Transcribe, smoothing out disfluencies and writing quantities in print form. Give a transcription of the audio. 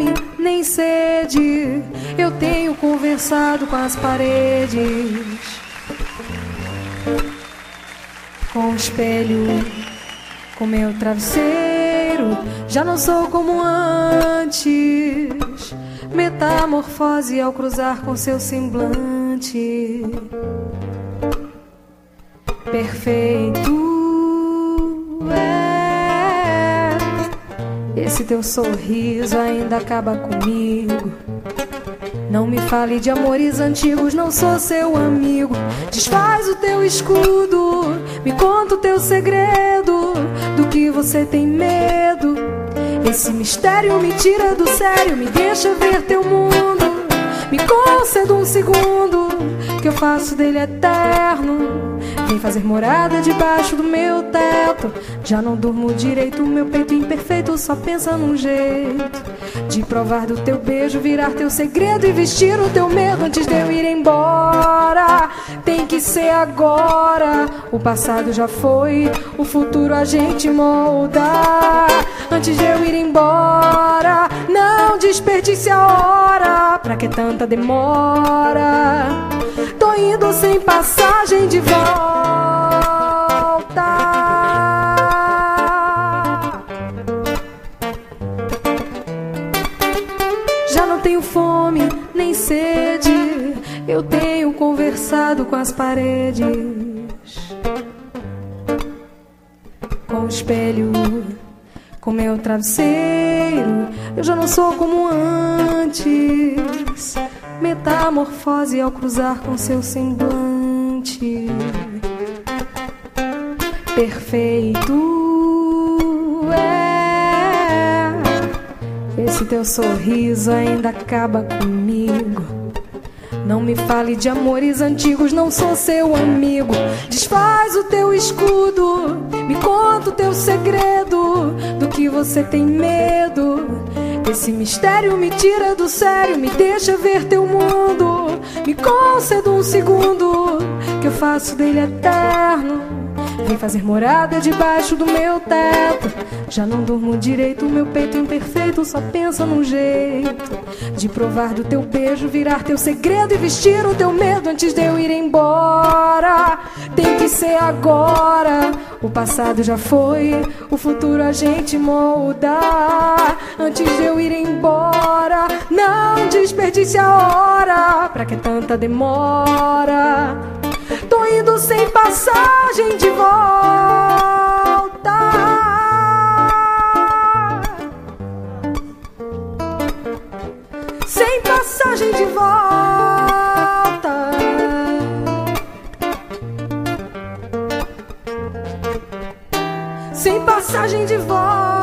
fome, nem sede. Eu tenho conversado com as paredes, com o espelho, com meu travesseiro. Já não sou como antes. Metamorfose ao cruzar com seu semblante perfeito. Esse teu sorriso ainda acaba comigo. Não me fale de amores antigos, não sou seu amigo. Desfaz o teu escudo, me conta o teu segredo, do que você tem medo. Esse mistério me tira do sério, me deixa ver teu mundo. Me conceda um segundo, que eu faço dele eterno. Vem fazer morada debaixo do meu teto. Já não durmo direito, meu peito imperfeito só pensa num jeito de provar do teu beijo, virar teu segredo e vestir o teu medo antes de eu ir embora. Tem que ser agora, o passado já foi, o futuro a gente molda. Antes de eu ir embora, não desperdice a hora. Pra que tanta demora? Tô indo sem passagem de volta. Já não tenho fome, nem sede. Eu tenho conversado com as paredes, com o espelho, com meu travesseiro. Eu já não sou como antes. Metamorfose ao cruzar com seu semblante perfeito. Esse teu sorriso ainda acaba comigo. Não me fale de amores antigos, não sou seu amigo. Desfaz o teu escudo, me conta o teu segredo, do que você tem medo. Esse mistério me tira do sério, me deixa ver teu mundo. Me conceda um segundo, que eu faço dele eterno. Vem fazer morada debaixo do meu teto. Já não durmo direito, meu peito imperfeito só pensa num jeito de provar do teu beijo, virar teu segredo e vestir o teu medo antes de eu ir embora. Tem que ser agora, o passado já foi, o futuro a gente molda. Antes de eu ir embora, não desperdice a hora. Pra que tanta demora? Tô indo sem passagem de volta. Sem passagem de volta. Sem passagem de volta.